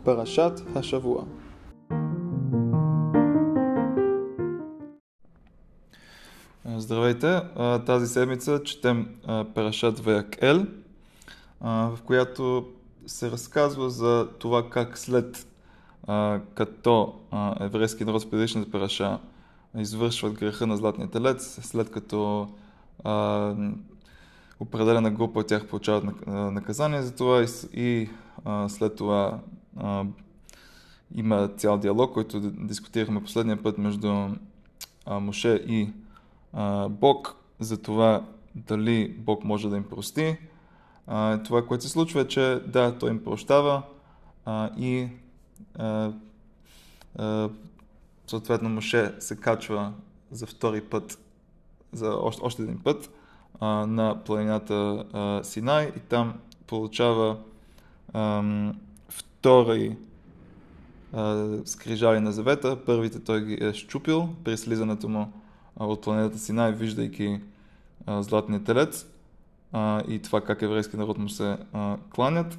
פרשת השבוע. Здравейте! Тази седмица четем Парашат Ваякел, в която се разказва за това как след като еврейски народ в предишната параша извършват греха на Златния телец, след като определена група от тях получават наказание за това и след това има цял диалог, който дискутирахме последния път между Моше и Бог за това дали Бог може да им прости. Това, което се случва е, че да, той им прощава и съответно Моше се качва за втори път, за още един път на планината Синай и там получава втори скрижали на завета. Първите той ги е счупил при слизането му от планетата Синай, виждайки Златния телец и това как еврейски народ му се кланят.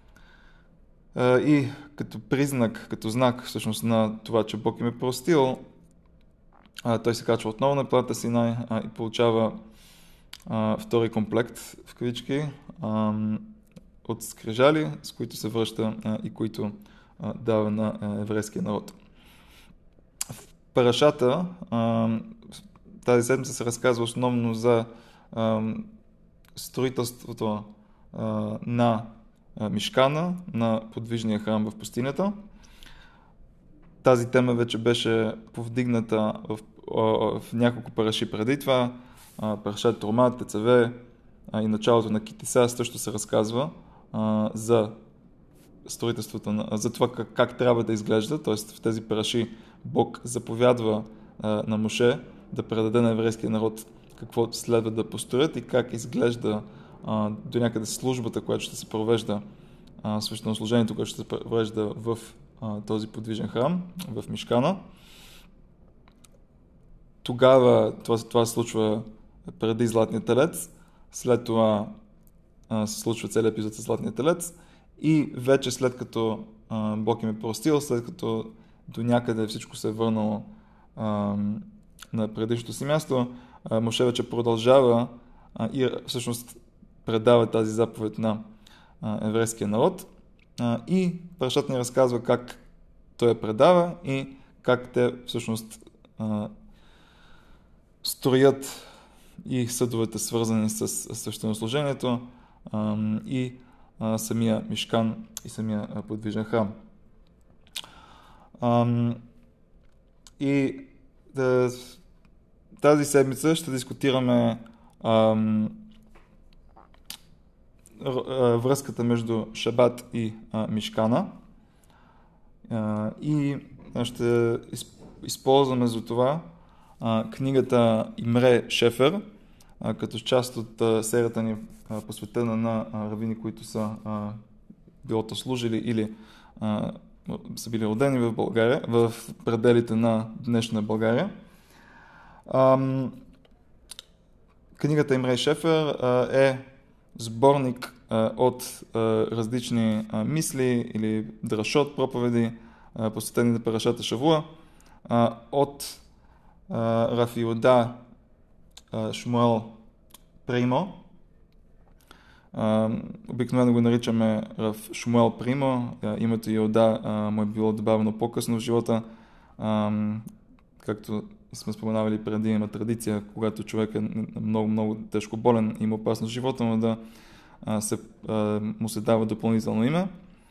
И като признак, като знак всъщност на това, че Бог им е простил, той се качва отново на планетата Синай и получава втори комплект в кавички от скрижали, с които се връща и които дава на еврейския народ. В парашата тази седмица се разказва основно за строителството на Мишкана, на подвижния храм в пустинята. Тази тема вече беше повдигната в няколко параши преди това. Парашат Трума, Тецаве и началото на Китиса също се разказва за строителството, за това как трябва да изглежда. Т.е. в тези параши Бог заповядва на Моше да предаде на еврейския народ какво следва да построят и как изглежда до някъде службата, която ще се провежда, свещенослужението, което ще се провежда в този подвижен храм, в Мишкана. Тогава това се случва преди Златния телец, след това се случва целият епизод с Златния телец и вече след като Бог им е простил, след като до някъде всичко се е върнало на предишното си място, Моше вече продължава и всъщност предава тази заповед на еврейския народ и парашат ни разказва как той я предава и как те всъщност строят и съдовете, свързани с свещенослужението и самия Мишкан и самия подвижен храм. И тази седмица ще дискутираме връзката между Шабат и Мишкана и ще използваме за това книгата Имре Шефер, като част от серията ни посветена на равини, които са билото служили или са били родени в България, в пределите на днешна България. Книгата Имре Шефер е сборник от различни мисли или драшот, проповеди, посветени на парашата Шавуа, от Рав Йеуда Шмуел Примо. Обикновено го наричаме Рав Шмуел Примо. Името Йеуда му е било добавено по-късно в живота. Както сме споменавали преди, има традиция, когато човек е много тежко болен, има опасност в живота му да му се дава допълнително име.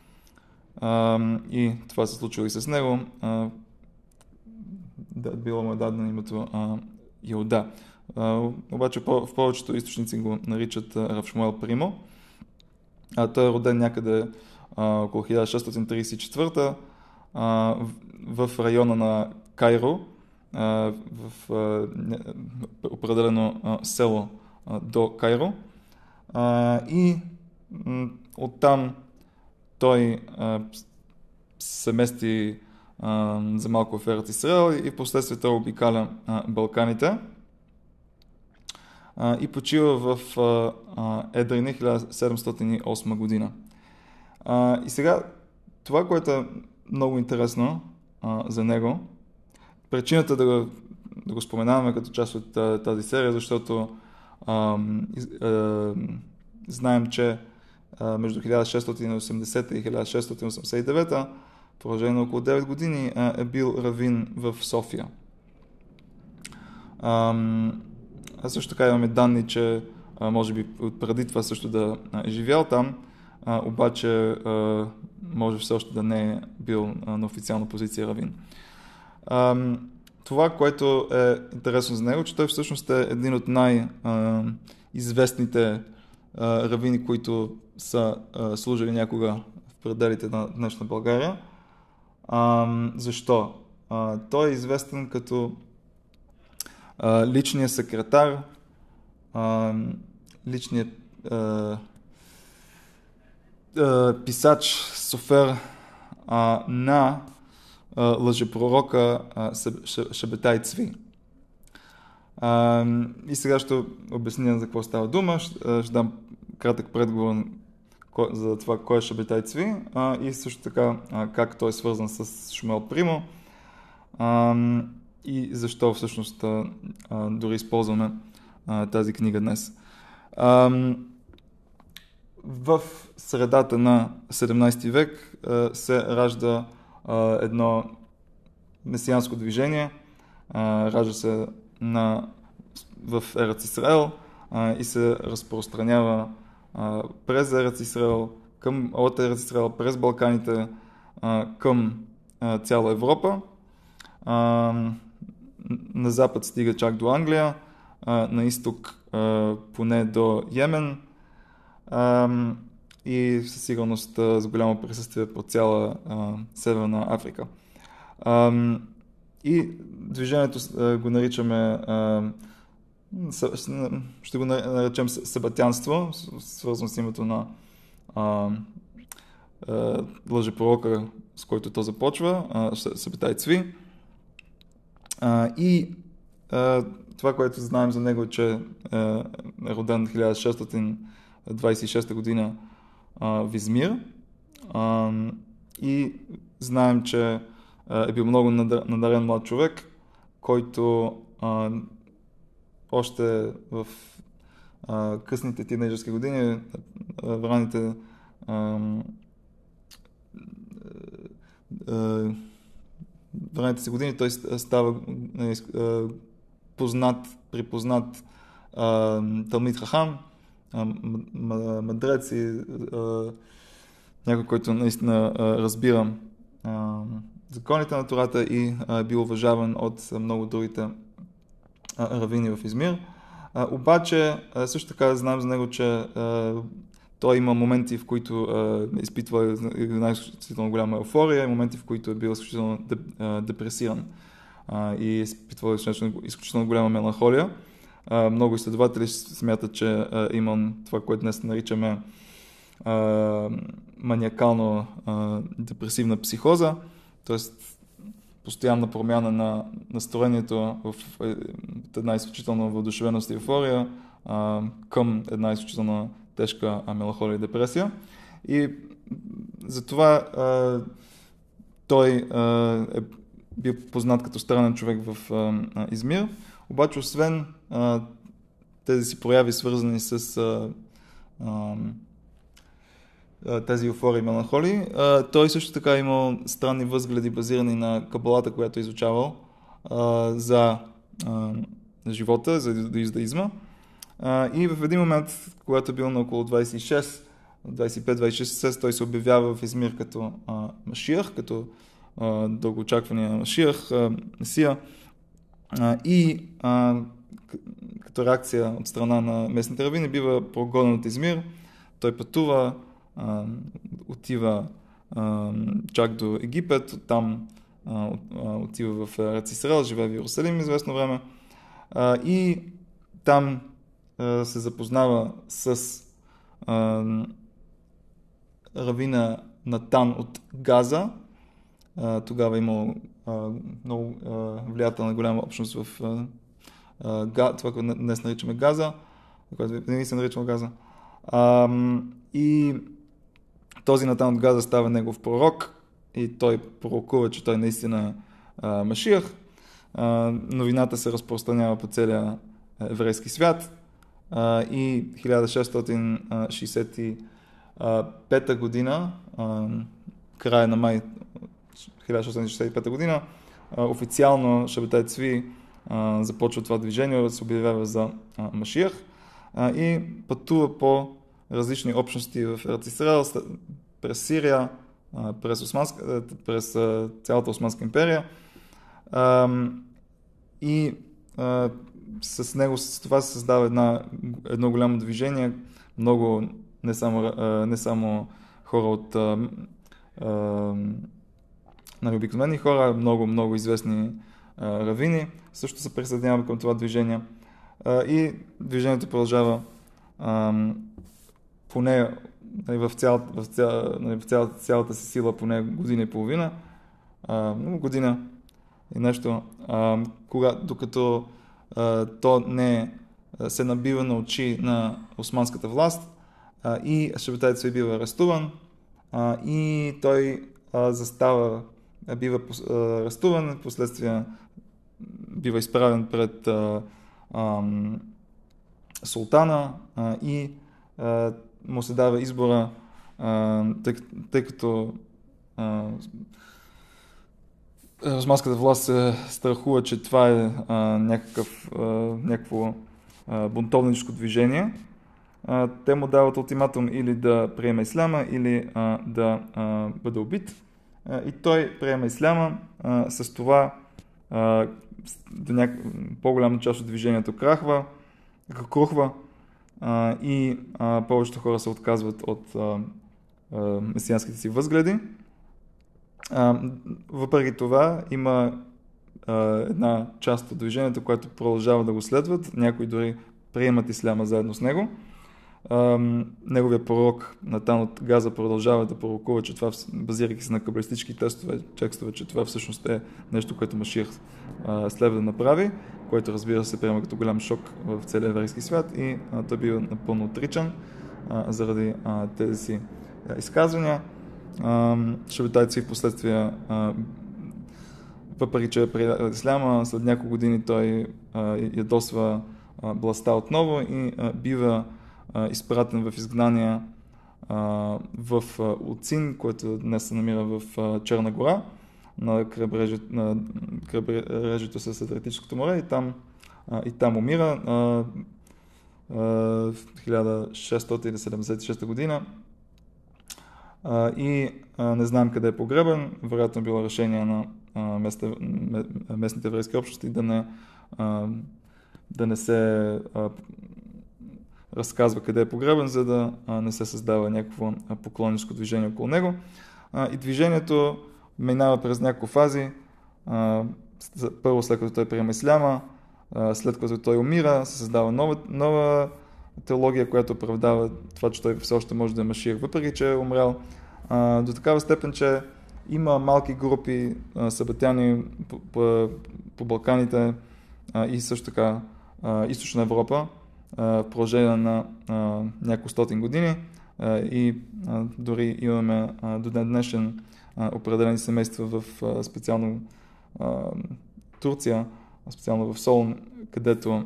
И това се случва и с него. Било му е дадено името Йеуда. Обаче в повечето източници го наричат Рав Шмуел Примо. Той е роден някъде около 1634 в района на Кайро, в определено село до Кайро. И оттам той се мести за малко в Ерец Исраел и впоследствие той обикаля Балканите и почива в Едрини 1708 година. И сега Това, което е много интересно за него, причината да го споменаваме като част от тази серия, защото знаем, че между 1680 и 1689, в продължение на около 9 години, е бил равин в София. А също така имаме данни, че може би преди това също да е живял там, обаче може все още да не е бил на официална позиция равин. Това, което е интересно за него, че той всъщност е един от най-известните равини, които са служили някога в пределите на днешна България. Защо? Той е известен като личният секретар, личният писач, софер на лъжепророка Шебетай Цви. И сега ще обясня за какво става дума. Ще дам кратък предговор за това кой е Шебетай Цви и също така как той е свързан с Шмуел Примо и защо всъщност дори използваме тази книга днес. В средата на 17 век се ражда едно месианско движение, ражда се в Ерец Исраел и се разпространява през Ерец Исраел, от Ерец Исраел през Балканите към цяла Европа. На запад стига чак до Англия, на изток поне до Йемен и със сигурност с голямо присъствие по цяла Северна Африка. И движението го наричаме, ще го наречем себатянство, свързано с името на лъжепророка, с който то започва, Шебетай Цви. И това, което знаем за него, че е роден 1626 година в Измир. И знаем, че е бил много надарен млад човек, който още в късните тинейджърски години, в ранните си години, той става припознат Талмид Хахам, мъдрец и някой, който наистина разбира законите на Тората и е бил уважаван от много другите равини в Измир. Обаче също така знам за него, че той има моменти, в които изпитва една изключително голяма еуфория, и моменти, в които е бил изключително депресиран и изпитва изключително голяма меланхолия. Много изследователи смятат, че има това, което днес наричаме маниакално депресивна психоза, т.е. постоянна промяна на настроението в една изключително въодушевеност и еуфория към една изключително тежка меланхолия и депресия. И затова той е бил познат като странен човек в Измир. Обаче, освен тези си прояви, свързани с тези еуфории и меланхолии, той също така имал странни възгледи, базирани на кабалата, която е изучавал за живота, за юдаизма. И в един момент, когато е бил на около 25-26, той се обявява в Измир като Машиах, като дългоочаквания Машиах, Месия. И като реакция от страна на местните равини бива прогонен от Измир. Той пътува, отива чак до Египет, оттам отива в Ерец Исраел, живее в Йерусалим известно време и там се запознава с равина Натан от Газа. Тогава имал много влиятелна голяма общност в това, което днес наричаме Газа, което не се наричало Газа. И този Натан от Газа става негов пророк и той пророкува, че той наистина е Машиах. Новината се разпространява по целия еврейски свят и 1665 година, края на май 1665 година, официално Шабатай Цви започва това движение, се обявява за Машиах и пътува по различни общности в Ерец Исраел, през Сирия, през цялата Османска империя и с него с това се създава едно голямо движение, много не само хора от обикновени хора, много известни равини също се присъединяват към това движение и движението продължава поне в цялата си сила поне година и половина, година и нещо, докато то не се набива на очи на османската власт и Шабатай Цви бива арестуван и той бива арестуван, последствие бива изправен пред султана и му се дава избора, тъй като османската власт се страхува, че това е някакво бунтовническо движение. Те му дават ултиматум или да приеме исляма, или да бъде убит. И той приема исляма. С това по-голяма част от движението крухва и повечето хора се отказват от месианските си възгледи. Въпреки това има една част от движението, което продължава да го следват. Някои дори приемат исляма заедно с него. Неговия пророк Натан от Газа продължава да пророкува, че това, базирайки се на кабалистически текстове, че това всъщност е нещо, което Машиах следва да направи, което разбира се приема като голям шок в целия еврейски свят и той бива напълно отричан заради тези си изказвания. Шабатай Цви в последствие, въпреки че е приел исляма, след няколко години той ядосва властта отново и бива изпратен в изгнание в Уцин, което днес се намира в Черна гора, на крайбрежието с Адриатическото море и там умира в 1676 година и не знаем къде е погребан. Вероятно е било решение на местните еврейски общности да не се разказва къде е погребан, за да не се създава някакво поклонническо движение около него. И движението минава през няколко фази. Първо след като той приема исляма, след като той умира, се създава нова теология, която оправдава това, че той все още може да е Машиах, въпреки че е умрял. До такава степен, че има малки групи сабатяни по Балканите и също така Източна Европа в продължение на няколко стотин години и дори имаме до ден днешен определени семейства в специално Турция, специално в Солун, където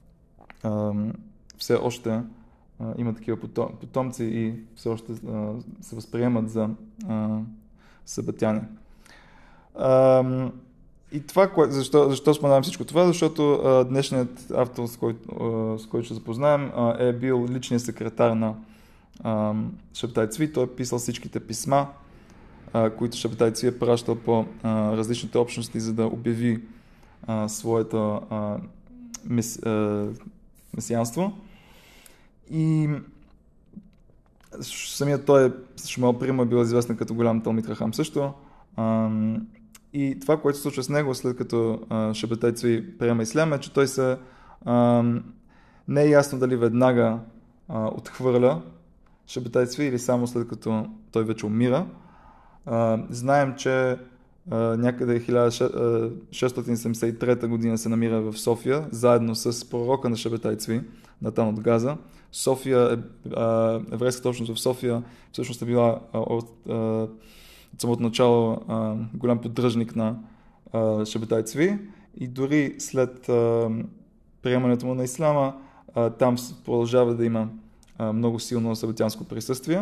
все още има такива потомци и все още се възприемат за сабатяни. И това, защо споменавам всичко това? Защото днешният автор, с който ще запознаем, е бил личният секретар на Шабатай Цви. Той е писал всичките писма, които Шабатай Цви е пращал по различните общности, за да обяви своето месианство. И самият той, Шмуел Примо, е бил известен като голям талмид хахам също. И това, което се случва с него, след като Шабатай Цви приема исляма, е, че той не е ясно дали веднага отхвърля Шабатай Цви или само след като той вече умира. Знаем, че някъде 1673 година се намира в София, заедно с пророка на Шебетай Цви, Натан от Газа. София, еврейската общност в София всъщност е била от самото начало голям поддръжник на Шебетай Цви и дори след приемането му на исляма, там продължава да има много силно събетянско присъствие.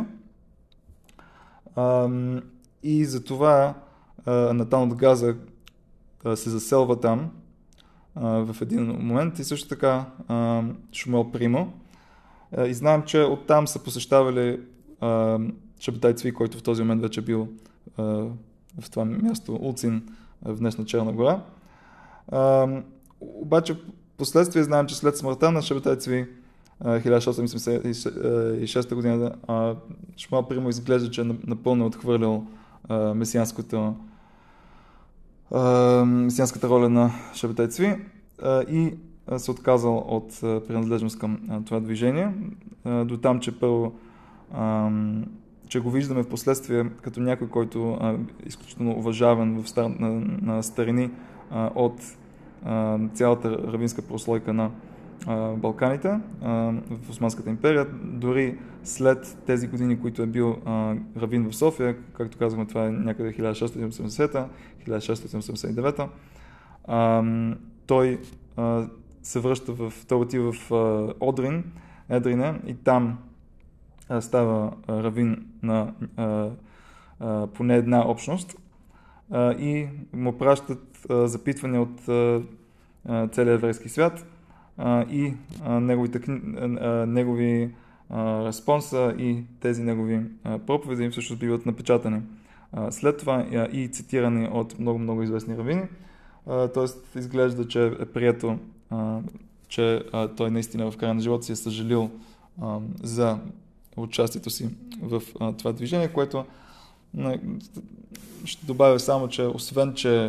И затова Натан от Газа се заселва там в един момент и също така Шмуел Примо. И знаем, че оттам са посещавали Шебетай Цви, който в този момент вече бил в това място Улцин в днешна Черна гора. Обаче последствие знаем, че след смъртта на Шебетай Цви 1686 година Шмуел Примо изглежда, че напълно е отхвърлял месианската роля на Шебетай Цви и се отказал от принадлежност към това движение. До там, че първо че го виждаме в последствие като някой, който е изключително уважаван на старини от цялата равинска прослойка на Балканите в Османската империя. Дори след тези години, които е бил равин в София, както казахме, това е някъде 1680-1689, той се връща той отива в Едрине и там става равин на поне една общност и му пращат запитвания от целия еврейски свят и негови респонса и тези негови проповеди им всъщност биват напечатани. След това и цитирани от много известни равини. Т.е. изглежда, че е прието, че той наистина в края на живота си е съжалил за участието си в това движение, което ще добавя само, че освен, че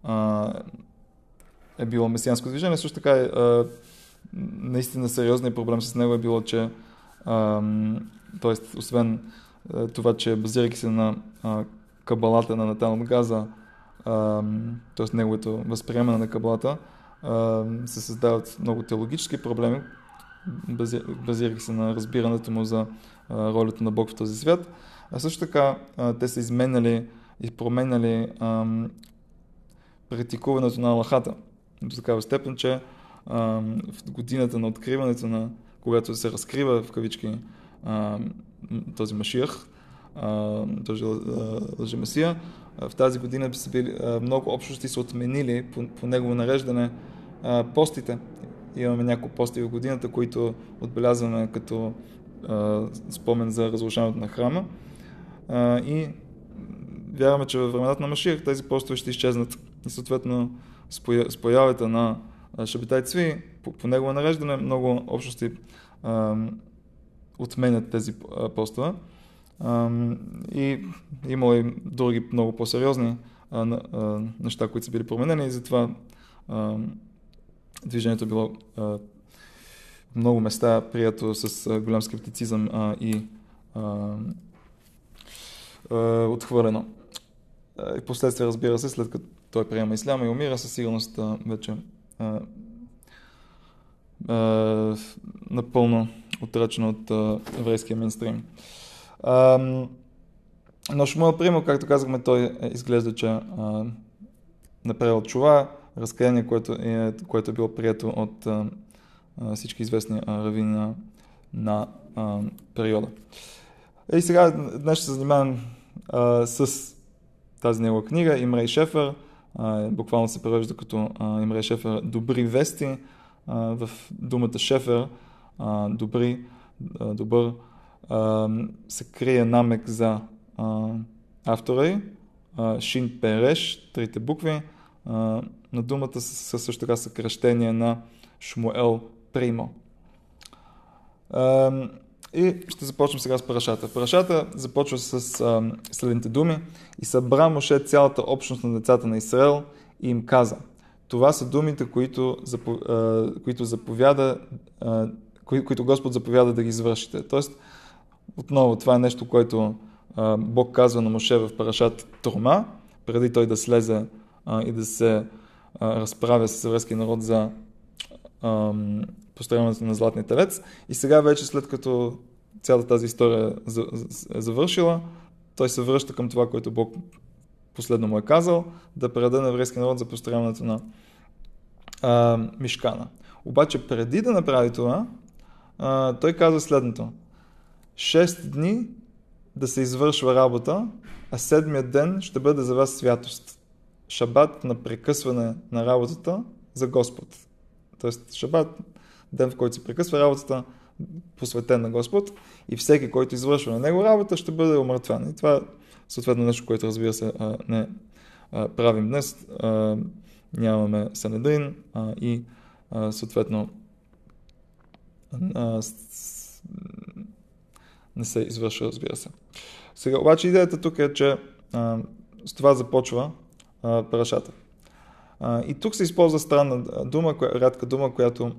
е било месианско движение, също така наистина сериозният проблем с него е било, че т.е. освен това, че базирайки се на кабалата на Натан от Газа, т.е. неговото възприемане на кабалата, се създават много теологически проблеми, базирайки се на разбирането му за ролята на Бог в този свят. А също така те са изменяли и променяли практикуването на Аллахата до такава степен, че в годината на откриването когато се разкрива в кавички този Машиах, този лъжемесия, в тази година много общности са отменили по негово нареждане постите. Имаме няколко пости в годината, които отбелязваме като спомен за разрушаването на храма. И вярваме, че във времената на Машиах тези постове ще изчезнат. И съответно с появата на Шебетай Цви, по негово нареждане, много общности отменят тези постове. И имало и други много по-сериозни неща, които са били променени и затова движението е било много места прието с голям скептицизъм и отхвърлено. И последствие, разбира се, след като той приема исляма и умира, със сигурност вече напълно отречено от еврейския мейнстрим. Но Шмуел Примо, както казахме, той изглежда, че направил чува, разкаяние, което е било прието от всички известни равини на периода. И сега днес ще се занимавам с тази негова книга, Имрей Шефер, буквално се превежда като Имрей Шефер добри вести. В думата Шефер, добър, се крие намек за автора й, Шин Переш, трите букви. На думата са също така съкръщение на Шмуел Примо. И ще започнем сега с парашата. Парашата започва с следните думи. И събра Моше цялата общност на децата на Израел и им каза. Това са думите, които Господ заповяда да ги извършите. Тоест, отново, това е нещо, което Бог казва на Моше в парашат Трума. преди той да слезе и да се разправя с еврейския народ за построяването на Златния телец. И сега вече, след като цялата тази история е завършила, той се връща към това, което Бог последно му е казал, да предаде на еврейския народ за построяването на Мишкана. Обаче преди да направи това, той казва следното. 6 дни да се извършва работа, а 7-ият ден ще бъде за вас святост. Шабат на прекъсване на работата за Господ. Тоест шабат, ден, в който се прекъсва работата, посветен на Господ, и всеки, който извършва на него работа, ще бъде умъртвен. И това е съответно нещо, което, разбира се, не правим днес. Нямаме Санедрин и съответно не се извършва, разбира се. Сега, обаче идеята тук е, че с това започва парашата. И тук се използва странна дума, рядка дума, която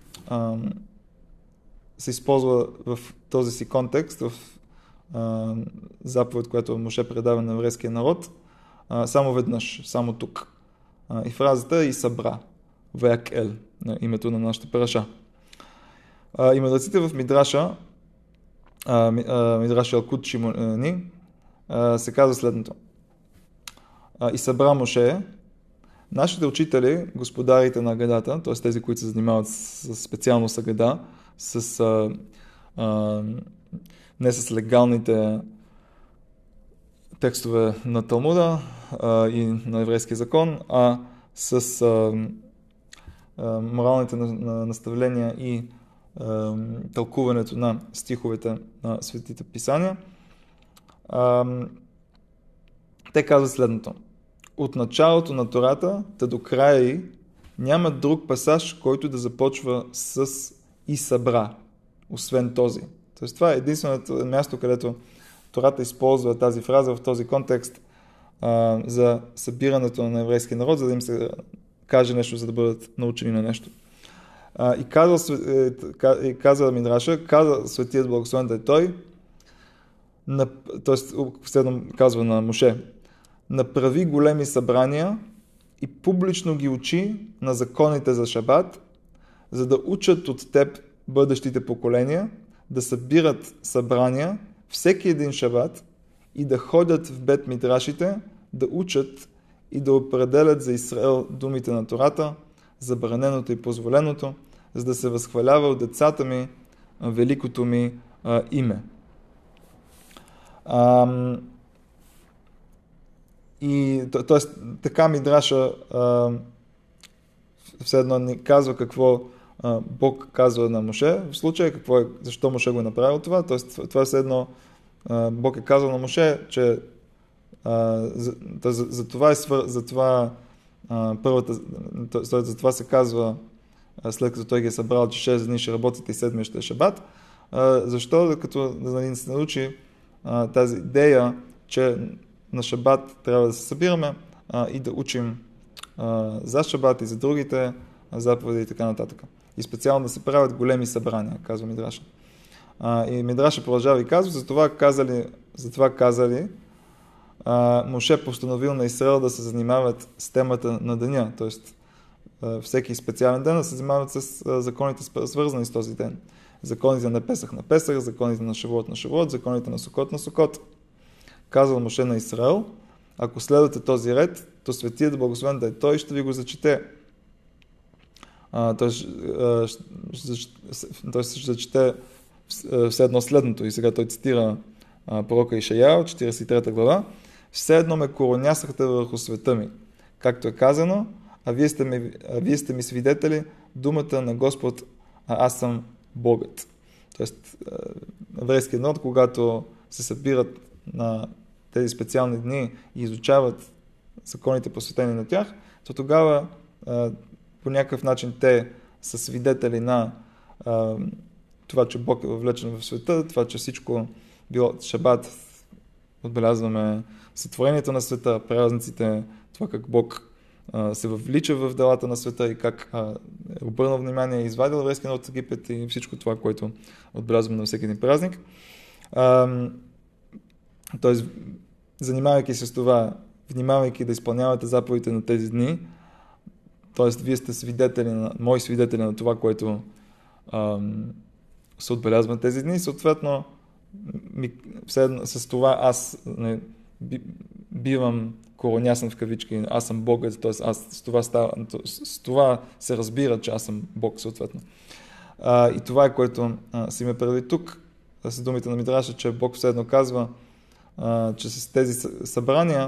се използва в този си контекст, в заповед, която Моше предава на еврейския народ, само веднъж, само тук. И фразата е и събра, Ваякел, на името на нашата параша. И мъдреците в Мидраша, Мидраш Ялкут Шимони, се казва следното. И събра Моше, нашите учители, господарите на Агадата, т.е. тези, които се занимават специално с Агада, не с легалните текстове на Талмуда и на еврейския закон, а с моралните наставления и тълкуването на стиховете на Светите Писания. Те казват следното. От началото на Тората до края й няма друг пасаж, който да започва с и събра, освен този. Тоест това е единственото място, където Тората използва тази фраза в този контекст за събирането на еврейския народ, за да им се каже нещо, за да бъдат научени на нещо. И каза Мидраша, каза Светият благословен да е той, т.е. следно казва на Моше, направи големи събрания и публично ги учи на законите за шабат, за да учат от теб бъдещите поколения, да събират събрания всеки един шабат и да ходят в бет мидрашите, да учат и да определят за Израел думите на Тората, забраненото и позволеното, за да се възхвалява от децата ми великото ми име. Т.е. така Мидраша все едно ни казва какво Бог казва на Моше. В случая защо Моше го е направил това. Т.е. това е все едно Бог е казал на Моше, че за това се казва, след като той ги е събрал, че 6 дни ще работите и 7 ще е шабат. Защо? Като да се научи тази идея, че на шабат трябва да се събираме и да учим за шабат и за другите заповеди и така нататък. И специално да се правят големи събрания, казва Мидраша. И Мидраша продължава и казва, затова казали Моше постановил на Израел да се занимават с темата на деня, т.е. всеки специален ден да се занимават с законите, свързани с този ден. Законите на Песах на Песах, законите на Шавуот на Шавуот, законите на Сукот на Сукот. Казал Моше на Израел, ако следвате този ред, то Светият благословен да е той, ще ви го зачете. Той ще зачете все едно следното. И сега той цитира пророка Ишаял, 43 глава. Все едно ме коронясахте върху света ми. Както е казано, а вие сте ми свидетели, думата на Господ, а аз съм Богът. Тоест, еврейският народ, когато се събират на тези специални дни и изучават законите посветени на тях, то тогава по някакъв начин те са свидетели на това, че Бог е въвлечен в света, това, че всичко било шабат, отбелязваме сътворението на света, празниците, това как Бог се въвлича в делата на света и как е обърнал внимание и извадил еврейския народ от Египет и всичко това, което отбелязваме на всеки един празник. Тоест, занимавайки се с това, внимавайки да изпълнявате заповедите на тези дни, т.е. вие сте мои свидетели на това, което се отбелязва на тези дни, съответно с това аз бивам коронясан в кавички, аз съм Богът, т.е. с това се разбира, че аз съм Бог, съответно. И това е, което си има предвид тук, с думите на Мидраша, че Бог все едно казва, че с тези събрания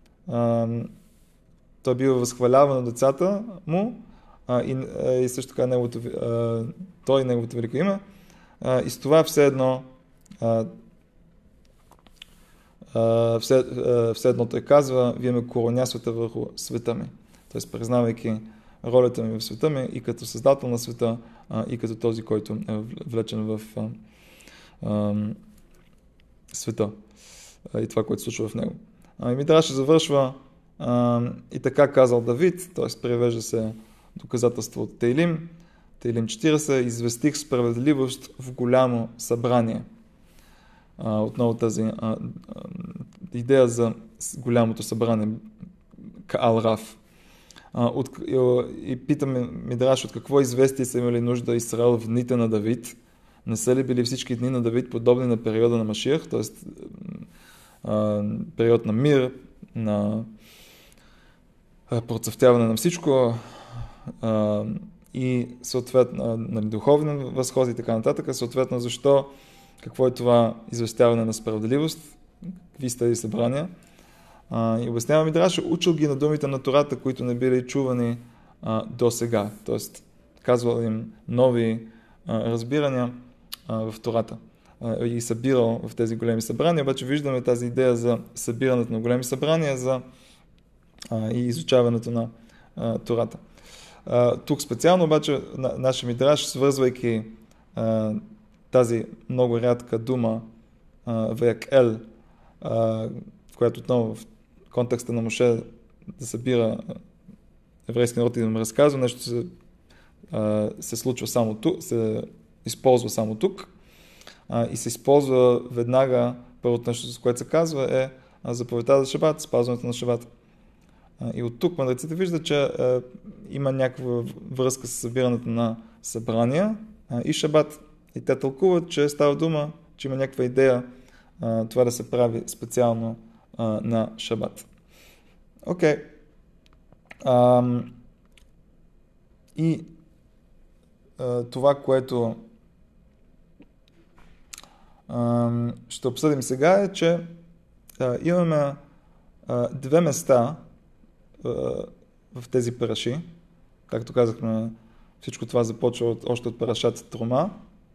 той бива възхваляван от децата му и също така той и неговото велико име. И с това все едно той казва, вие ме коронясвате върху света ми. Т.е. признавайки ролята ми в света ми и като създател на света, и като този, който е влечен в света и това, което се случва в него. Мидраш завършва и така казал Давид, т.е. превежда се доказателство от Теилим 40, известих справедливост в голямо събрание. Отново тази идея за голямото събрание, Каал Рав. И питаме Мидраш, от какво известие са имали нужда Израел в дните на Давид? Не са ли били всички дни на Давид подобни на периода на Машиах, т.е. период на мир, на процъфтяване на всичко и съответно на духовни възходи и така нататък. Съответно, какво е това известяване на справедливост? Какви са тези събрания? И обяснява Мидраш, учил ги на думите на Тората, които не били чувани до сега. Тоест, казвал им нови разбирания в Тората и събирал в тези големи събрания. Обаче виждаме тази идея за събирането на големи събрания и изучаването на Тората. Тук специално обаче нашия Мидраш, свързвайки тази много рядка дума Веякел, която отново в контекста на Моше да събира еврейски народ и да му разказва, нещо се случва само тук, се използва само тук и се използва веднага, първото нещо, с което се казва е заповедта за Шабат, спазването на Шабат. И от тук мъдреците виждат, че има някаква връзка с събирането на събрания и Шабат. И те тълкуват, че става дума, че има някаква идея това да се прави специално на Шабат. Окей. И това, което ще обсъдим сега е, че имаме две места в тези параши. Както казахме, всичко това започва още от парашат Трума.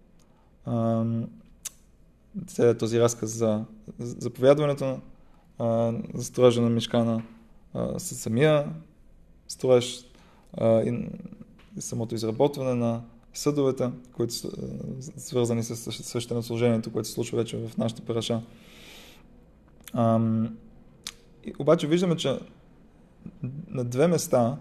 Този разказ за заповядването за строежа на мишкана със самия строеж и самото изработване на съдовете, които са свързани с свещенослужението, което се случва вече в нашата параша. Обаче виждаме, че на две места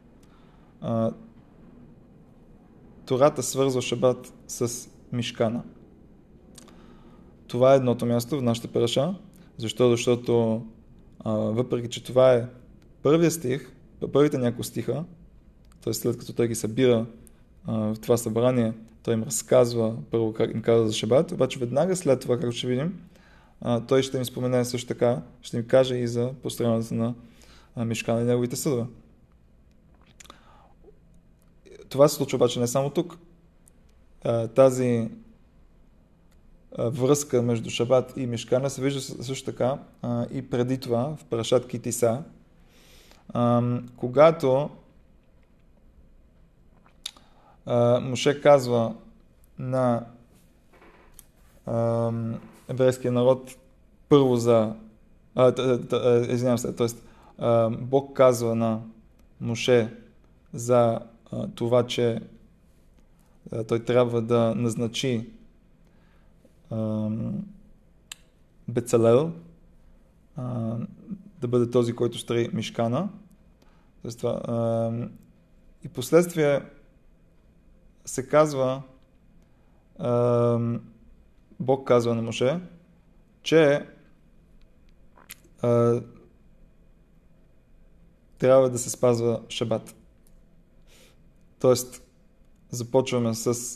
Тората свързва Шабат с мишкана. Това е едното място в нашата параша. Защо? Защото въпреки, че това е първия стих, първите няколко стиха, т.е. след като той ги събира в това събрание, той им разказва първо как им казва за Шабат, обаче веднага след това, както ще видим, той ще им спомене също така, ще им каже и за построяването на мишкана и неговите съдове. Това се случва обаче не само тук. Тази връзка между Шабат и мишкана се вижда също така и преди това в парашат Китиса, когато Моше казва на еврейския народ първо Бог казва на Моше за това, че той трябва да назначи Бецалел да бъде този, който строи мишкана. И последствие се казва, Бог казва на Моше, че трябва да се спазва шабат. Тоест, започваме с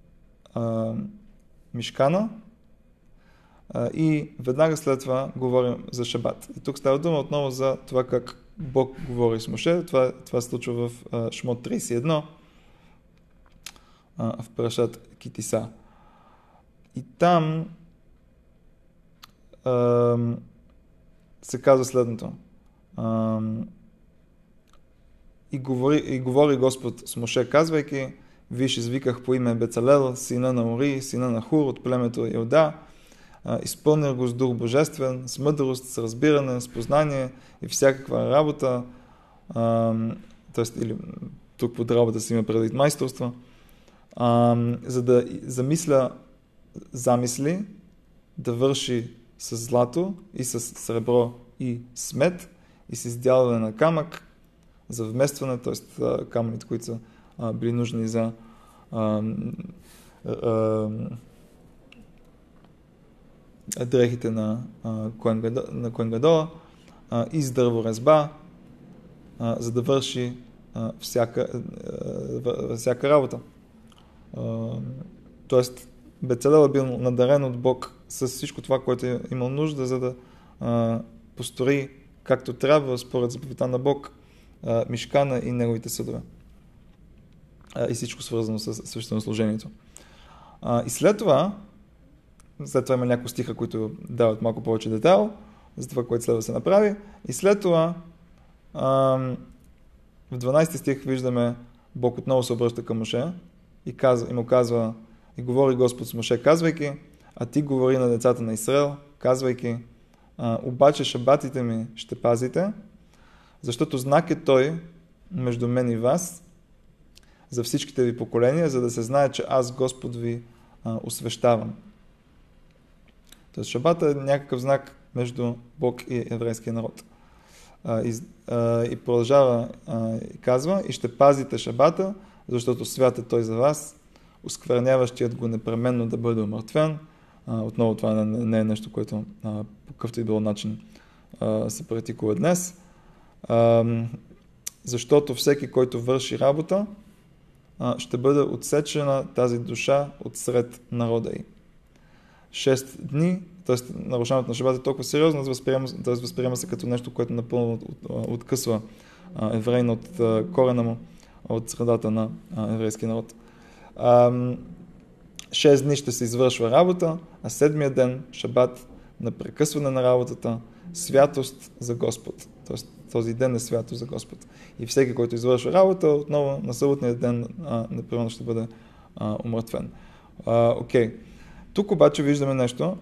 мишкана и веднага след това говорим за шабат. И тук става дума отново за това как Бог говори с Моше. Това се случва в Шмот 31, в парашат Китиса. И там се казва следното. И говори Господ с Моше, казвайки: виж, извиках по име Бецалел, сина на Ори, сина на Хур от племето Йода. Изпълнил го с дух божествен, с мъдрост, с разбиране, с познание и всякаква работа. Или тук под работа си има предвид майсторство. За да замисля замисли, да върши с злато и с сребро и с мед и с издялване на камък за вместване, т.е. камъните, които са били нужни за дрехите на Коен Гадола, и с дърворезба, за да върши всяка работа. Тоест, Бецалел е бил надарен от Бог с всичко това, което е имал нужда, за да построи както трябва, според заповедта на Бог, мишкана и неговите съдове. И всичко свързано с свещенослужението. И след това има няколко стиха, които дават малко повече детайл за това, което следва да се направи. И след това в 12 стих виждаме Бог отново се обръща към Моше и му казва: и говори Господ с Моше, казвайки: а ти говори на децата на Израел, казвайки: обаче шабатите ми ще пазите, защото знак е той между мен и вас за всичките ви поколения, за да се знае, че аз Господ ви освещавам. Тоест шабата е някакъв знак между Бог и еврейския народ. И продължава и казва: и ще пазите шабата, защото свят е той за вас, оскверняващият го непременно да бъде умъртвен. Отново това не е нещо, което по какъвто и било начин се практикува днес. Защото всеки, който върши работа, ще бъде отсечена тази душа от сред народа й. 6 дни, т.е. нарушаването на шабата е толкова сериозно, възприема се като нещо, което напълно откъсва еврейна от корена му, от средата на еврейския народ. 6 дни ще се извършва работа, а 7-я ден, шабат, на прекъсване на работата, святост за Господ. Тоест този ден е свято за Господ. И всеки, който извършва работа, отново на съботния ден непременно ще бъде умъртвен. Окей. Тук обаче виждаме нещо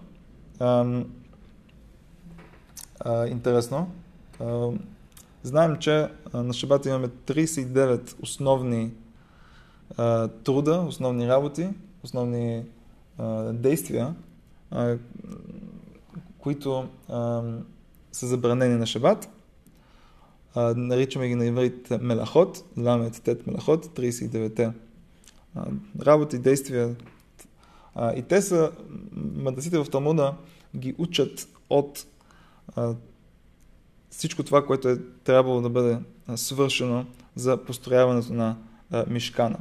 интересно. Знаем, че на шабата имаме 39 основни труда, основни работи, основни действия, които са забранени на шабат. Наричаме ги на иврит мелахот, ламет тет мелахот, 39-те работи, действия. И те са, мъдреците в Талмуда ги учат от всичко това, което е трябвало да бъде свършено за построяването на мишкана.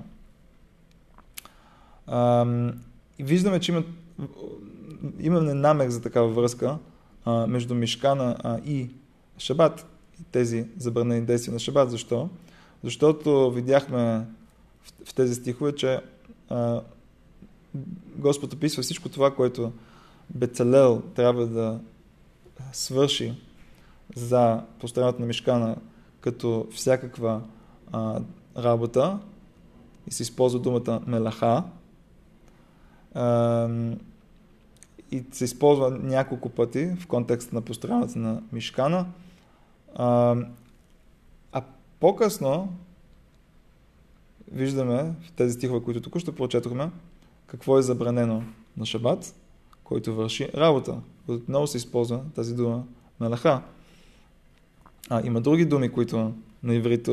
И виждаме, че имаме намек за такава връзка между мишкана и шабат, и тези забранени действия на шабат. Защо? Защото видяхме в тези стихове, че Господ описва всичко това, което Бецалел трябва да свърши за построяването на мишкана като всякаква работа, и се използва думата мелаха, и се използва няколко пъти в контекста на построяването на мишкана. А по-късно виждаме в тези стихове, които току-що прочетохме, какво е забранено на шабат, който върши работа. Отново се използва тази дума мелаха. Има други думи, които на иврит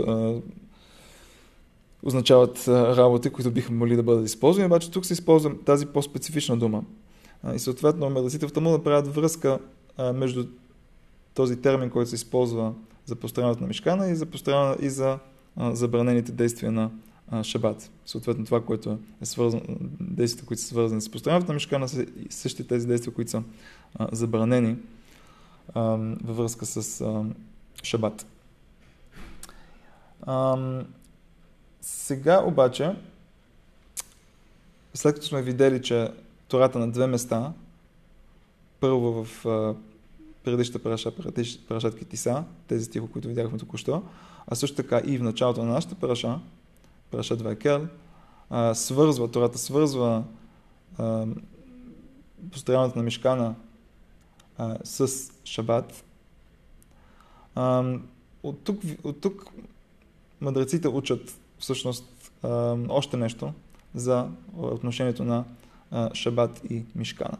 означават работи, които биха могли да бъдат използвани, обаче тук се използва тази по-специфична дума. И съответно мъдреците в Талмуда правят връзка между този термин, който се използва за построяването на мишкана и за забранените действия на шабат. Съответно това, което е свързано, действията, които са свързани с построяването на мишкана, са и същите тези действия, които са забранени във връзка с шабат. Сега обаче, след като сме видели, че Тората на две места, първо в предишната параша, парашат Ки-Тиса, тези стихове, които видяхме току-що, а също така и в началото на нашата параша, парашат Вайкел, Тората свързва построяването на мишкана с шабат. От тук мъдреците учат всъщност още нещо за отношението на шабат и мишкана.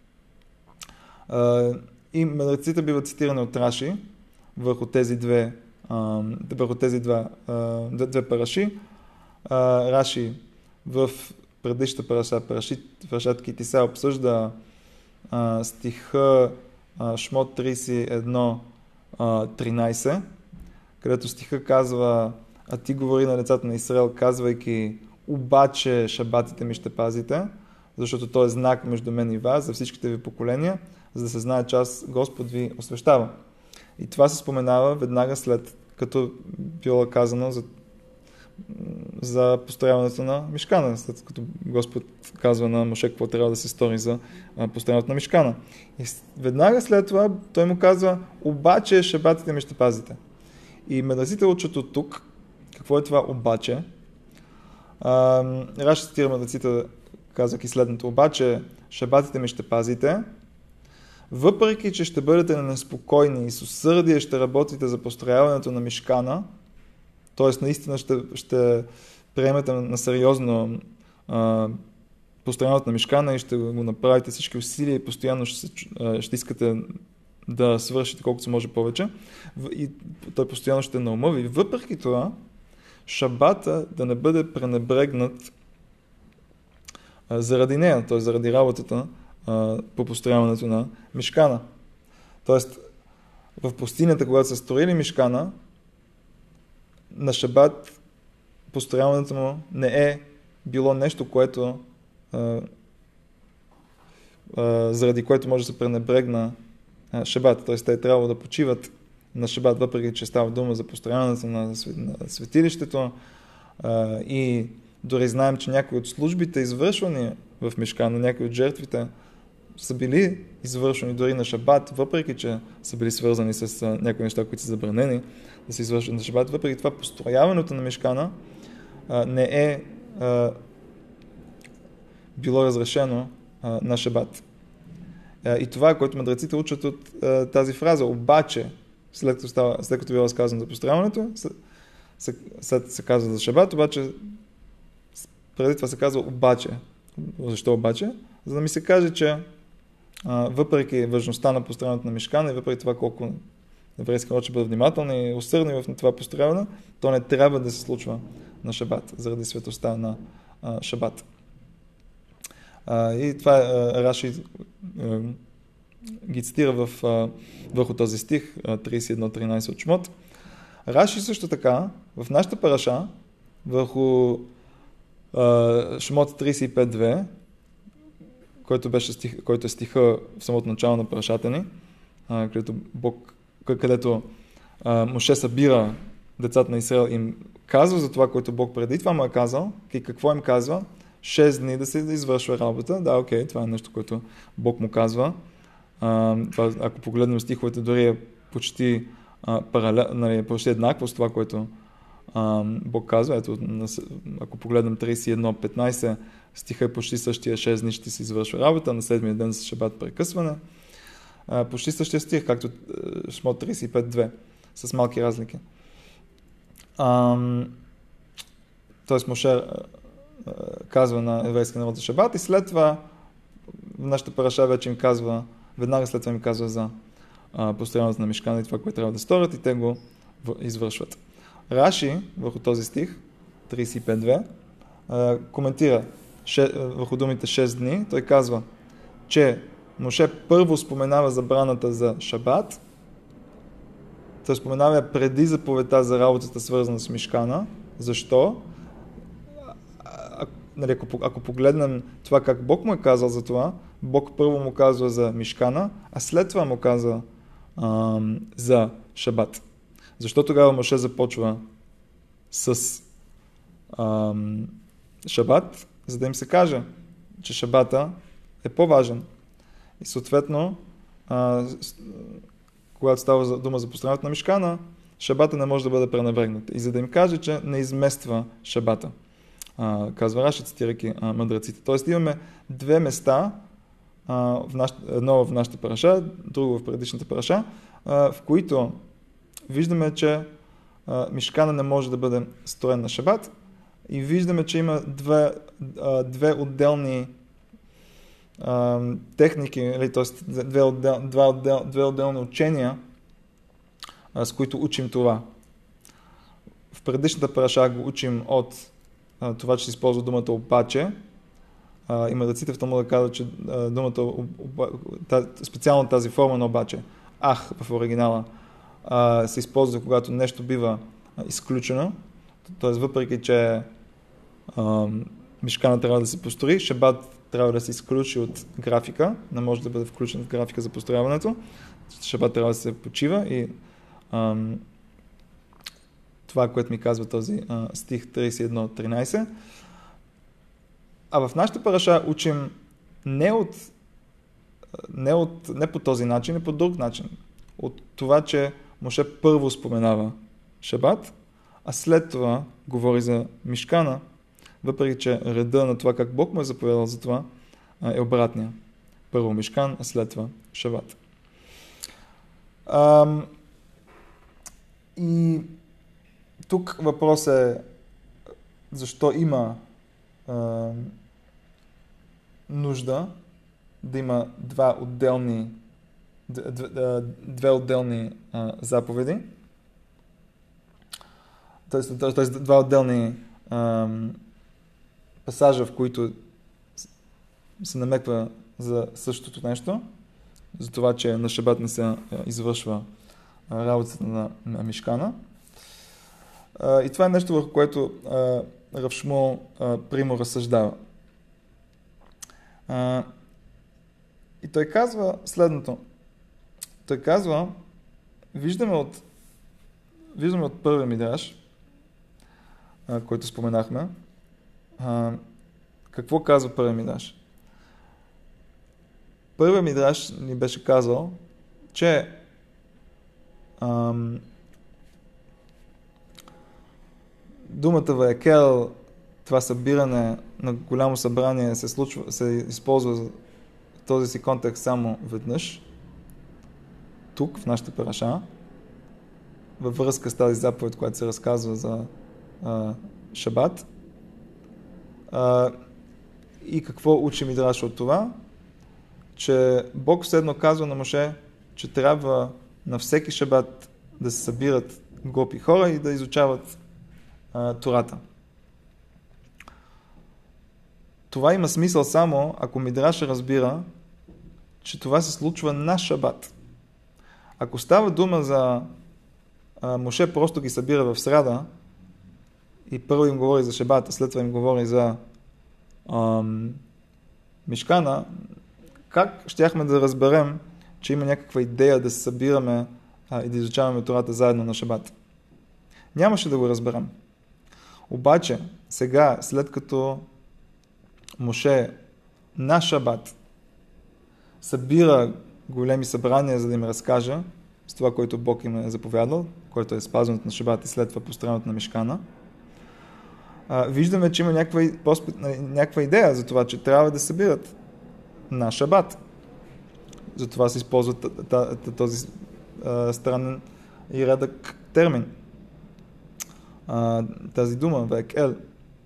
И мъдреците биват цитирани от Раши върху тези две параши. Раши в предишната парашат Ки-Тиса обсъжда стиха Шмот 31:13, където стиха казва: а ти говори на децата на Израел, казвайки: обаче шабатите ми ще пазите, защото то е знак между мен и вас за всичките ви поколения, за да се знае, че аз Господ ви освещава. И това се споменава веднага след като било казано за построяването на мишкана, след като Господ казва на Моше какво трябва да се стори за построяването на мишкана. И веднага след това той му казва: обаче шабатите ми ще пазите. И мъдреците учат от тук какво е това обаче. Раши цитира мъдреците, казвайки следното: обаче шабатите ми ще пазите, въпреки че ще бъдете неспокойни и с усърдие ще работите за построяването на мишкана, т.е. наистина ще приемете на сериозно построяването на мишкана и ще го направите всички усилия и постоянно ще искате да свършите колкото се може повече. И той постоянно ще е на ума ви. Въпреки това, шабата да не бъде пренебрегнат заради нея, т.е. заради работата по построяването на мишкана. Тоест, в пустинята, когато са строили мишкана, на шабат построяването му не е било нещо, което заради което може да се пренебрегна шабат. Т.е. те трябвало да почиват на шабат, въпреки че става дума за построяването на светилището. И дори знаем, че някои от службите, извършвани в мишкана, някои от жертвите, са били извършвани дори на шабат, въпреки че са били свързани с някои неща, които са забранени да се извършват на шабат. Въпреки това, построяването на мишкана не е било разрешено на шабат. И това е, което мъдреците учат от тази фраза. Обаче, след като било разказано за построяването, се казва за шабат, обаче преди това се казва обаче. Защо обаче? За да ми се каже, че въпреки важността на построяването на мишкана и въпреки това колко еврейски народ ще бъдат внимателни и усърдни в това построяване, то не трябва да се случва на шабат, заради светостта на шабат. И това Раши ги цитира върху този стих 31:13 от Шмот. Раши също така в нашата параша върху Шмот 35:2, който е стиха в самото начало на парашата ни, където Моше събира децата на Израел и им казва за това, което Бог преди това му е казал. И какво им казва? 6 дни да се извършва работа. Да, окей, това е нещо, което Бог му казва. Това, ако погледнем стиховете, дори е почти почти еднакво с това, което Бог казва. Ето, ако погледнем 31:15, стиха е почти същия: 6 дни ще се извършва работа, на 7-я ден с шабат прекъсване. Почти същия стих, както Шмот 35:2, с малки разлики. Тоест Моше казва на еврейския народ за шабат и след това в нашата параша вече им казва, веднага след това им казва за построяването на мишкана и това, което трябва да сторят, и те го извършват. Раши върху този стих 35:2 коментира върху думите 6 дни. Той казва, че Моше първо споменава забраната за шабат той споменава я преди заповедта за работата, свързана с мишкана. Защо? Нали, ако погледнем това как Бог му е казал за това, Бог първо му казва за мишкана, а след това му казва за шабат. Защо тогава Моше започва с шабат? За да им се каже, че шабата е по-важен. И съответно, когато става дума за построяването на мишкана, шабата не може да бъде пренебрегнат. И за да им каже, че не измества шабата. Казва Раши, цитирайки мъдреците. Тоест имаме две места, едно в нашата параша, друго в предишната параша, в които виждаме, че мишкана не може да бъде строен на шабат и виждаме, че има две отделни техники, т.е. две отделни учения, с които учим това. В предишната параша го учим от това, че се използва думата обаче. И мъдреците в Талмуда казват, че думата, специално тази форма на обаче, в оригинала, се използва, когато нещо бива изключено. Т.е. въпреки, че мишкана трябва да се построи, шабат трябва да се изключи от графика, не може да бъде включен в графика за построяването. Шабат трябва да се почива и това, което ми казва този стих 31-13. А в нашата параша учим не по този начин, а по друг начин. От това, че Моше първо споменава шабат, а след това говори за мишкана, въпреки че реда на това как Бог му е заповядал за това е обратния. Първо мишкан, а след това шабат. И тук въпрос е защо има нужда да има две отделни заповеди, т.е. два отделни пасажа, в които се намеква за същото нещо, за това, че на шабат не се извършва работата на мишкана. И това е нещо, върху което Рав Шмуел прямо разсъждава. И той казва следното. Той казва, виждаме от първия мидраш, който споменахме, какво казва първия мидраш? Първия мидраш ни беше казал, че думата ваекел, това събиране на голямо събрание се използва в този си контекст само веднъж, тук, в нашата параша, във връзка с тази заповед, която се разказва за шабат. И какво учи мидраш от това? Че Бог седно казва на Моше, че трябва на всеки шабат да се събират групи хора и да изучават Тората. Това има смисъл само, ако мидраша разбира, че това се случва на шабат. Ако става дума за Моше просто ги събира в сряда и първо им говори за шабат, а след това им говори за мишкана, как щяхме да разберем, че има някаква идея да се събираме и да изучаваме Тората заедно на шабат? Нямаше да го разберем. Обаче, сега, след като Моше на шабат събира големи събрания, за да им разкаже с това, което Бог им е заповядал, което е спазването на шабат и след това построяването на мишкана, виждаме, че има някаква идея за това, че трябва да събират на шабат. Затова се използва този странен и редък термин. Тази дума, ваекел.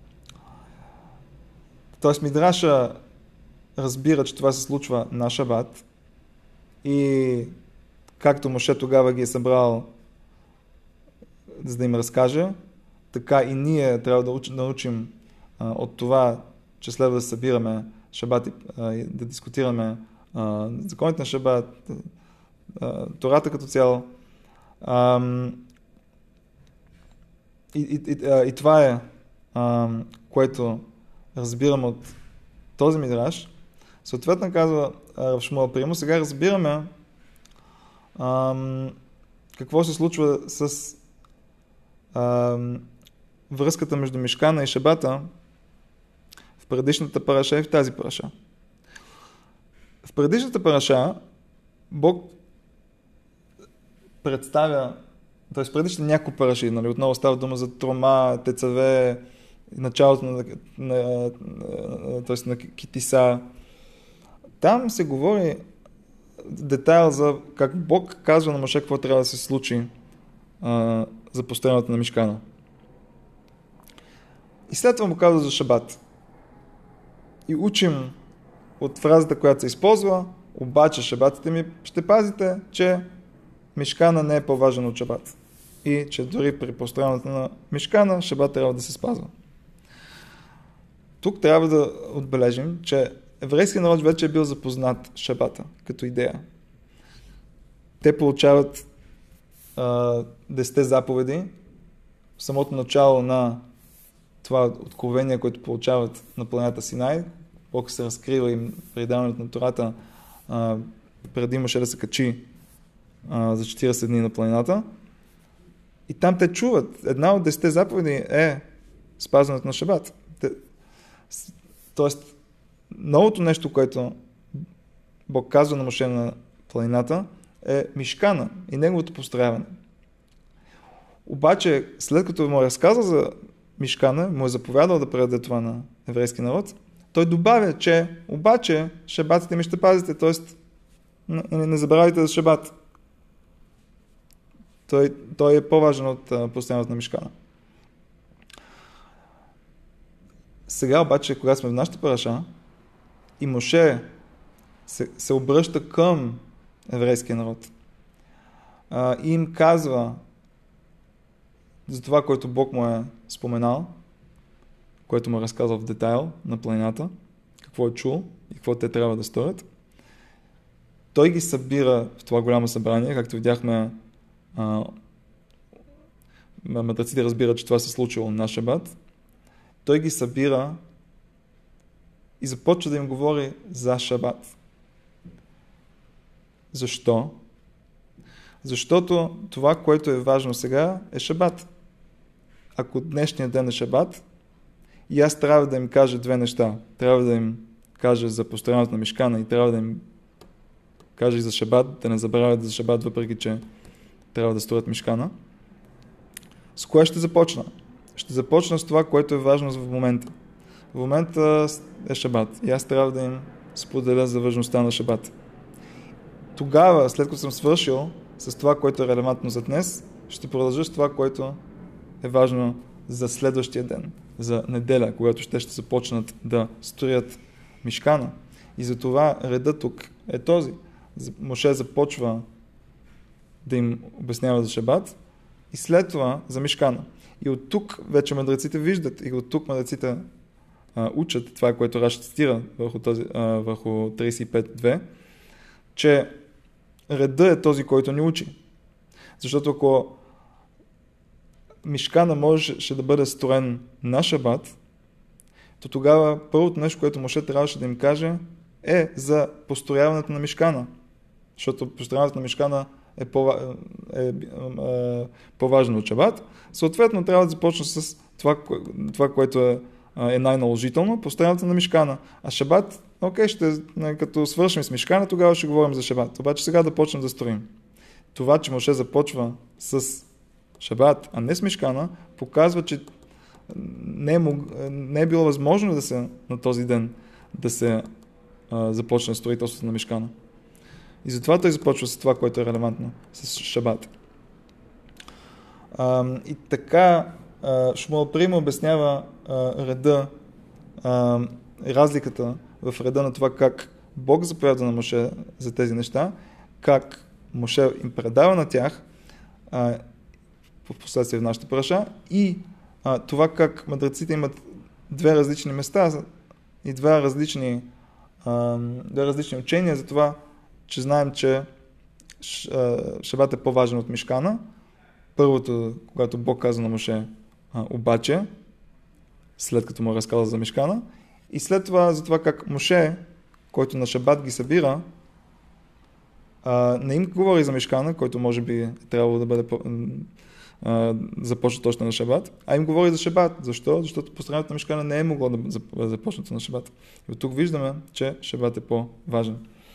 Тоест мидраша разбира, че това се случва на шабат и както Моше тогава ги е събрал, за да им разкаже, така и ние трябва да научим от това, че следва да събираме шабат и да дискутираме законите на шабат, Тората като цяло, И това е, което разбираме от този мидраш. Съответно казва Рав Шмуел Примо, сега разбираме какво се случва с връзката между Мишкана и Шабата в предишната параша и в тази параша. В предишната параша Бог представя, т.е. предишните няколко параши, нали, отново става дума за Трома, Тецаве, началото на Китиса. Там се говори детайл за как Бог казва на Моше какво трябва да се случи за построението на Мишкана. И след това му казва за Шабат. И учим от фразата, която се използва, обаче шабатите ми ще пазите, че Мишкана не е по-важен от Шабат. И че дори при построяването на Мишкана, Шабат трябва да се спазва. Тук трябва да отбележим, че еврейският народ вече е бил запознат Шабата като идея. Те получават 10 заповеди в самото начало на това откровение, което получават на планета Синай. Бог се разкрива им при даването на Тората преди Моше да се качи за 40 дни на планината. И там те чуват. Една от 10 заповеди е спазването на Шабат. Тоест, новото нещо, което Бог казва на Моше на планината, е Мишкана и неговото построяване. Обаче, след като му е разказал за Мишкана, му е заповядал да предаде това на еврейски народ, той добавя, че обаче шабатите ми ще пазите, т.е. не забравяйте за Шабат. Той е по-важен от построяването на Мишкана. Сега обаче, когато сме в нашата параша и Моше се обръща към еврейския народ и им казва за това, което Бог му е споменал, което му е разказал в детайл на планината, какво е чул и какво те трябва да сторят. Той ги събира в това голямо събрание, както видяхме, мъдреците разбират, че това се случило на Шабат. Той ги събира и започва да им говори за Шабат. Защо? Защото това, което е важно сега, е Шабат. Ако днешният ден е Шабат, и аз трябва да им кажа две неща. Трябва да им кажа за построяването на Мишкана и трябва да им кажа и за Шабат, да не забравят за Шабат, въпреки че трябва да строят Мишкана. С кое ще започна? Ще започна с това, което е важно в момента. В момента е Шабат и аз трябва да им споделя за важността на Шабат. Тогава, след като съм свършил с това, което е релевантно за днес, ще продължа с това, което е важно за следващия ден, за неделя, когато ще започнат да строят Мишкана. И затова редът тук е този. Моше започва да им обяснява за Шабат и след това за Мишкана. И от тук вече мъдреците виждат и от тук мъдреците учат това, което Раши цитира върху 35.2, че реда е този, който ни учи. Защото ако Мишкана можеше да бъде строен на Шабат, то тогава първото нещо, което Моше трябваше да им каже, е за построяването на Мишкана. Защото построяването на Мишкана е по-важно от Шабат. Съответно, трябва да започна с това което е най-наложително, построяването на Мишкана. А Шабат, като свършим с Мишкана, тогава ще говорим за Шабат. Обаче сега да почнем да строим. Това, че Моше започва с Шабат, а не с Мишкана, показва, че не е било възможно на този ден да се започне строителството на Мишкана. И затова той започва с това, което е релевантно, с Шабат. И така Шмуел Прима обяснява реда, разликата в реда на това как Бог заповяда на Моше за тези неща, как Моше им предава на тях в последствие в нашата параша и това как мъдреците имат две различни места и две различни учения за това, че знаем, че Шабат е по-важен от Мишкана. Първото, когато Бог каза на Моше обаче, след като му разказа за Мишкана, и след това за това как Моше, който на Шабат ги събира, не им говори за Мишкана, който може би трябвало да бъде започне точно на Шабат, а им говори за Шабат. Защо? Защото построението на Мишкана не е могло да започне на Шабат. И от тук виждаме, че Шабат е по-важен.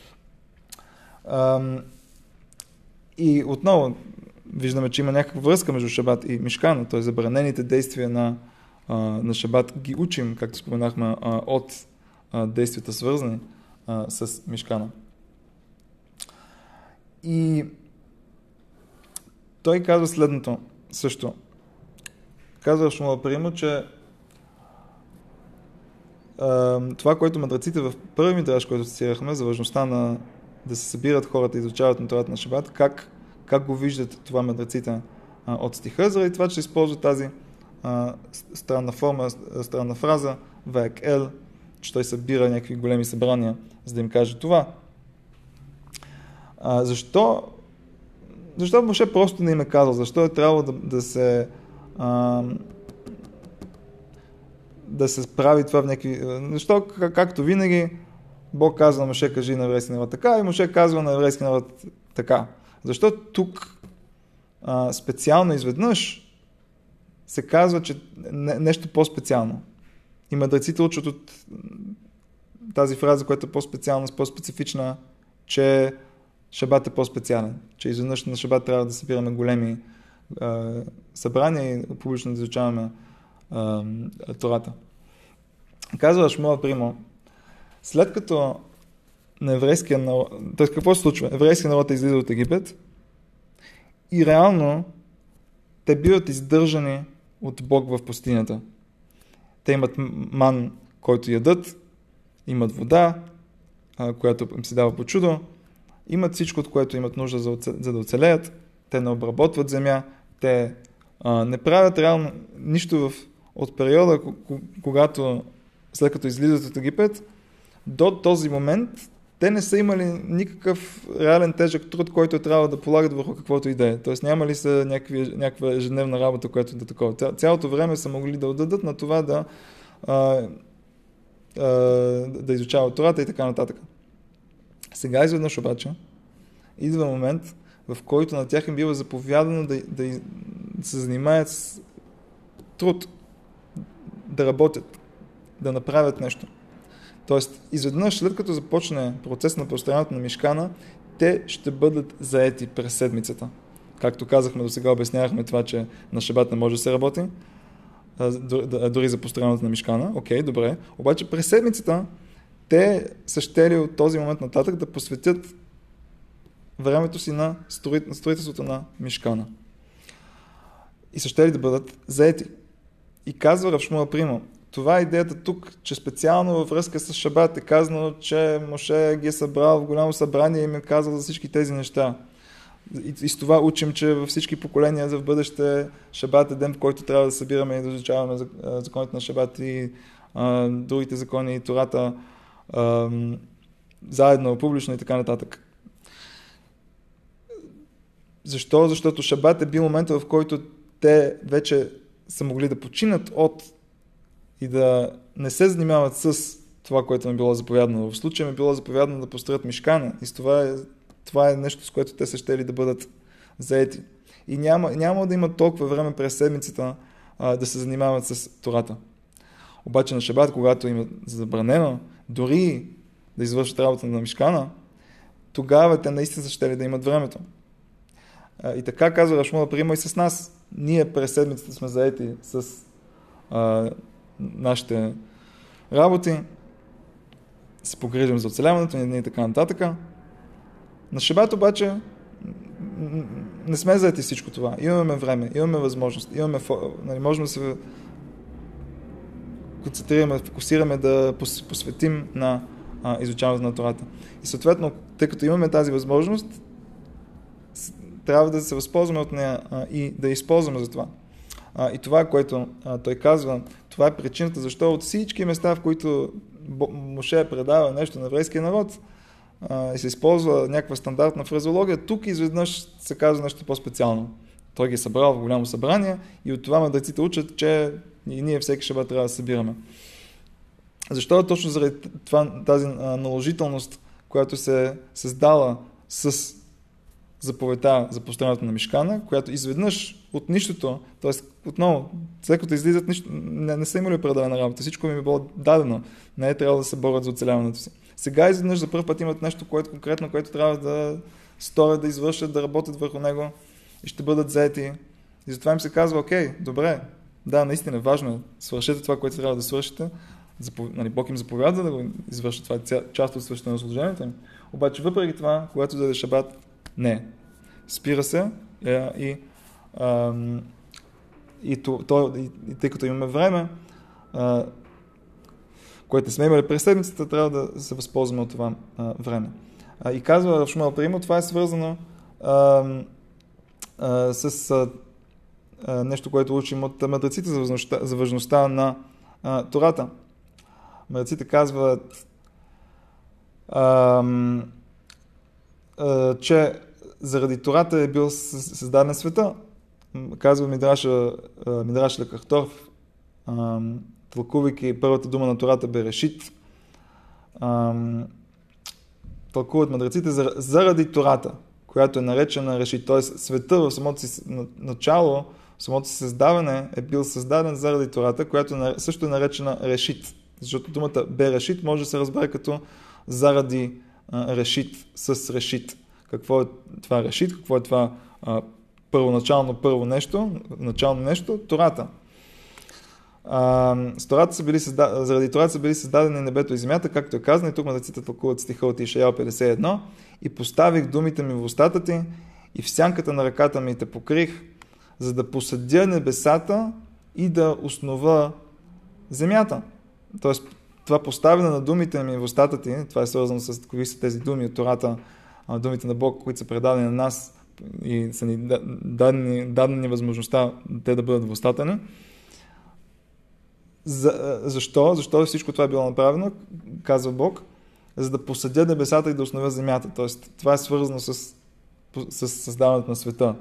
И отново виждаме, че има някаква връзка между Шабат и Мишкана, т.е. забранените действия на Шабат ги учим, както споменахме, от действията свързани с Мишкана. И той казва следното също. Казва Шмуел Примо, че това, което мъдреците в първи мидраш, който цитирахме, за важността да се събират хората и изучават на Тората на Шабат, как го виждат това мъдреците от стиха, заради това, че използва тази странна форма, странна фраза, век ел, че той събира някакви големи събрания, за да им каже това. Защо Моше просто не им е казал? Защо е трябвало да се прави това в някакви... Защо, както винаги, Бог казва на Моше, кажи на еврейски народ така, и Моше казва на еврейски народ така. Защо тук специално изведнъж се казва, че нещо по-специално? И мъдреците учат от тази фраза, която е по-специална, по-специфична, че Шабат е по-специален, че изведнъж на Шабат трябва да събираме големи събрания и публично да изучаваме Тората. Казва Шмуел Примо, след като на еврейския народ... Т.е. какво се случва? Еврейския народ е излиза от Египет и реално те биват издържани от Бог в пустинята. Те имат ман, който ядат, имат вода, която им се дава по чудо, имат всичко, от което имат нужда за да оцелеят, те не обработват земя, те не правят реално нищо от периода, когато след като излизат от Египет, до този момент те не са имали никакъв реален тежък труд, който е трябвало да полагат върху каквото и да е. Тоест нямали са някаква ежедневна работа, която да такова. Цялото време са могли да отдадат на това да изучават Тората и така нататък. Сега изведнъж обаче идва момент, в който на тях им бива заповядано да се занимаят с труд, да работят, да направят нещо. Тоест, изведнъж, след като започне процес на построяването на Мишкана, те ще бъдат заети през седмицата. Както казахме, до сега обяснявахме това, че на Шабат не може да се работи, дори за построяването на Мишкана. Окей, добре. Обаче през седмицата те са щели от този момент нататък да посветят времето си на строителството на Мишкана. И са щели да бъдат заети. И казва Рав Шмуел Примо, това е идеята тук, че специално във връзка с Шабат е казано, че Моше ги е събрал в голямо събрание и им е казал за всички тези неща. И с това учим, че във всички поколения за в бъдеще Шабат е ден, в който трябва да събираме и да изучаваме законите на Шабат и другите закони и Тората заедно, публично и така нататък. Защо? Защото Шабат е бил момента, в който те вече са могли да починат и да не се занимават с това, което им е било заповядано. В случая им е било заповядано да построят Мишкана и това е нещо, с което те са щели да бъдат заети. И няма да имат толкова време през седмицата да се занимават с Тората. Обаче на Шабат, когато им е забранено дори да извършат работа на Мишкана, тогава те наистина са щели да имат времето. И така казва Рав Шмуел Примо и с нас. Ние през седмицата сме заети с нашите работи, се погрижим за оцеляването ни и така нататък. На Шабат обаче не сме заети всичко това. Имаме време, имаме възможност, можем да се концентрираме, фокусираме да посветим на изучаването на Тората. И съответно, тъй като имаме тази възможност, трябва да се възползваме от нея и да използваме за това. И това, което той казва, това е причината, защо от всички места, в които Моше предава нещо на еврейския народ, и се използва някаква стандартна фразеология, тук изведнъж се казва нещо по-специално. Той ги е събрал в голямо събрание и от това мъдреците учат, че и ние всеки шабат трябва да се събираме. Защо точно заради тази наложителност, която се е създала с заповедта за построението на мишкана, която изведнъж от нищото, т.е. отново, след като излизат нищо, не са имали определена работа, всичко им е било дадено, не е трябвало да се борят за оцеляването си. Сега изведнъж за първ път имат нещо, конкретно, което трябва да сторят, да извършат, да работят върху него и ще бъдат заети. И затова им се казва, окей, добре, да, наистина важно е, свършете това, което трябва да свършите, Бог им заповяда да го извършат, това е част от свършване на служението им. Обаче въпреки това, когато дойде шабат, не. Спира се и тъй като имаме време, което сме имали през седмицата, трябва да се възползваме от това време. И казва Шмуел Примо, това е свързано с нещо, което учим от мъдреците за важността на Тората. Мъдреците казват, че заради Тората е бил създаден света. Казва Мидраша Лекахторф, тълкувайки първата дума на Тората Берешит, тълкуват мъдреците заради Тората, която е наречена Решит. Т.е. света в самото си начало, в самото си създаване е бил създаден заради Тората, която също е наречена Решит. Защото думата Берешит може да се разбере като заради Решит, с Решит. Какво е това Решит? Какво е това начално нещо? Тората. Заради Тората са били създадени небето и земята, както е казано, и тук мъдреците тълкуват стиха от Ишаял 51, и поставих думите ми в устата ти и в сянката на ръката ми те покрих, за да посъдя небесата и да основа земята. Тоест, това поставяне на думите ми в устата ти, това е свързано с кои са тези думи от Тората, думите на Бог, които са предадени на нас и са ни дадени възможността те да бъдат в устата ни. Защо всичко това е било направено, казва Бог, за да посъдя небесата и да основя земята. Тоест, това е свързано с създаването на света.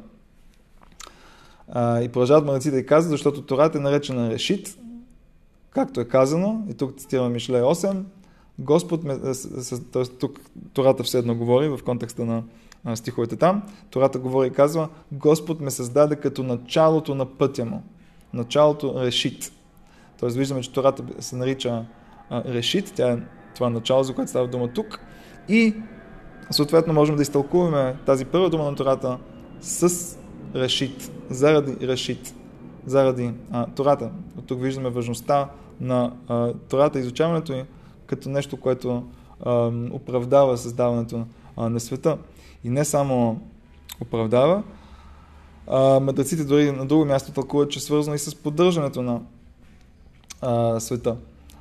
И продължават мъдреците и казват, защото Тората е наречена Решит, както е казано, и тук цитираме Мишлей 8, Господ, т.е. тук Тората все едно говори в контекста на стиховете там, Тората говори и казва, Господ ме създаде като началото на пътя му. Началото Решит. Тоест виждаме, че Тората се нарича Решит, тя е това начало, за което става дума тук. И съответно можем да изтълкуваме тази първа дума на Тората с Решит, заради Решит, заради Тората. От тук виждаме важността на Тората, изучаването ѝ като нещо, което оправдава създаването на света. И не само оправдава, мъдреците дори на друго място тълкуват, че е свързано и с поддържането на света.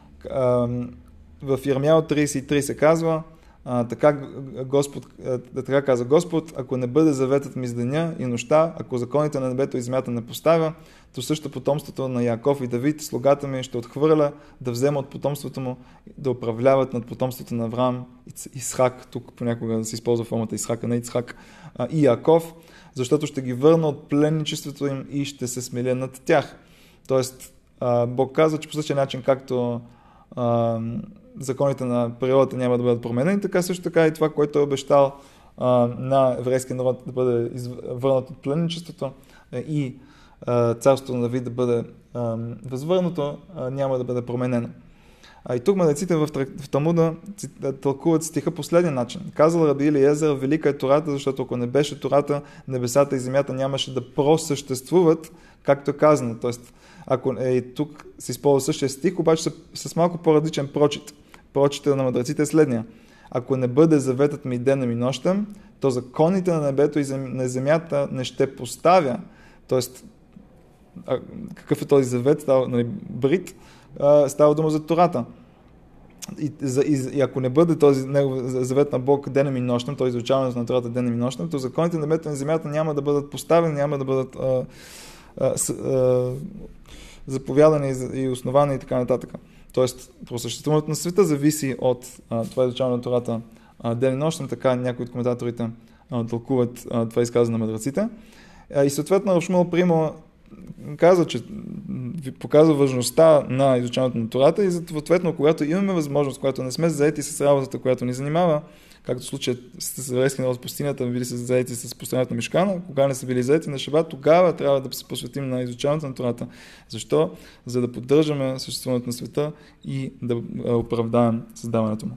В Йермиял 33 се казва, така каза Господ, ако не бъде заветът ми с деня и нощта, ако законите на небето и земята не поставя, то също потомството на Яков и Давид, слугата ми, ще отхвърля да взема от потомството му, да управляват над потомството на Авраам, Исхак, тук понякога да се използва формата Исхака, не Ицхак, и Яков, защото ще ги върна от пленничеството им и ще се смеля над тях. Тоест, Бог казва, че по същия начин, както законите на природата няма да бъдат променени, така също така и това, което е обещал на еврейския народ да бъде върнат от пленничеството и царството на Давид да бъде възвърнато, няма да бъде променено. И тук мъдреците в Талмуда тълкуват стиха последния начин. Казал Раби Елиезер, велика е Тората, защото ако не беше Тората, небесата и земята нямаше да просъществуват, както е казано. Тоест, ако тук се използва същия стих, обаче с малко по-различен прочит. Прочитът на мъдреците е следния. Ако не бъде заветът ми денем и нощем, то законите на небето и на земята не ще поставя. Тоест, какъв е този завет? Брит, става дума за Тората. И ако не бъде този завет на Бог денем и нощем, т.е. изучаването на Тората денем и нощем, то законите на небето и на земята няма да бъдат поставени, няма да бъдат заповядани и основани и така нататък. Тоест, просъществуването на света зависи от това изучаване на Тората ден и нощ, така някои от коментаторите тълкуват това изказване на мъдреците. И съответно Рав Шмуел Примо казва, че показва важността на изучаването на Тората и съответно, когато имаме възможност, когато не сме заети с работата, която ни занимава, както в случая с еврейския народ в пустинята, били са заети с построението на мишкана, кога не са били заети на шабат, тогава трябва да се посветим на изучаването на Тората. Защо? За да поддържаме съществуването на света и да оправдаем създаването му.